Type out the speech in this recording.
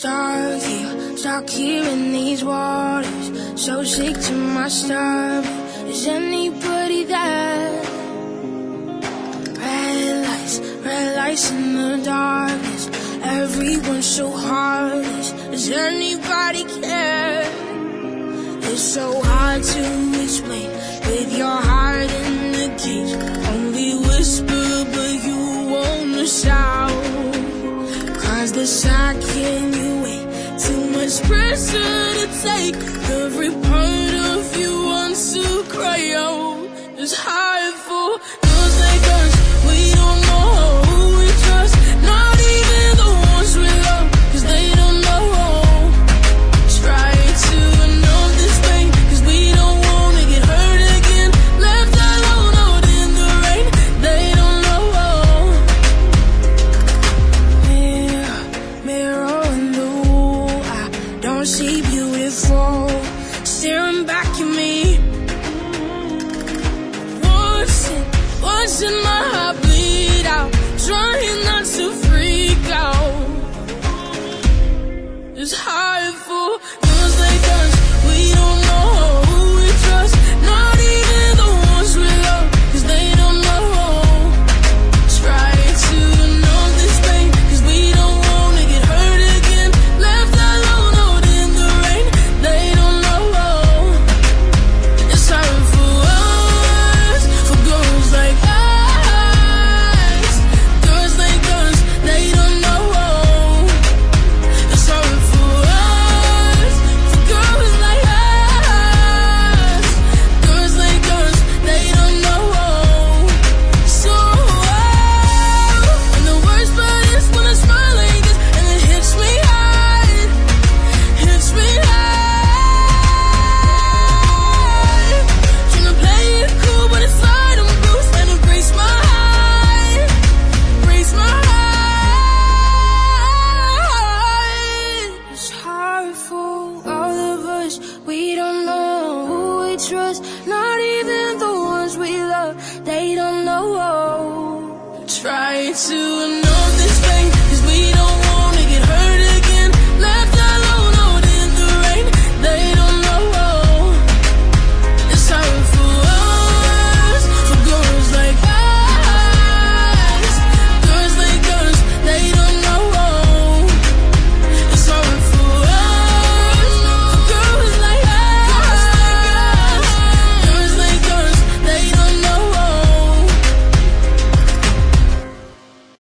stuck here in these waters, so sick to my stomach. Is anybody there? Red lights in the darkness, everyone's so heartless. Does anybody care? It's so hard to explain with your heart in the cage. Only whisper but you wanna shout, 'cause the second you wait, too much pressure to take. Every part of you wants to cry out. It's hard for those like us. We don't know who we trust, not even the ones we love, 'cause they don't know. Try to numb this pain, 'cause we don't wanna get hurt again. Left alone out in the rain, they don't know. Mirror in the wall, I don't see beautiful staring back at me. Watching my heart bleed out, trying not to freak out. It's hard for those like us. We don't know who we trust, not even the ones we love, 'cause they don't know. Try to numb this pain, 'cause we don't wanna get hurt again. Left alone out in the rain, they don't know. It's hard for us, for girls like us, they don't know. It's hard for us, for girls like us, they don't know. So, and the worst part is when I smile like this and it hits me hard, hits me hard. Trying to play it cool, but inside I'm bruised, and it breaks my heart, breaks my heart. It's hard for all of us. We don't know who we trust, not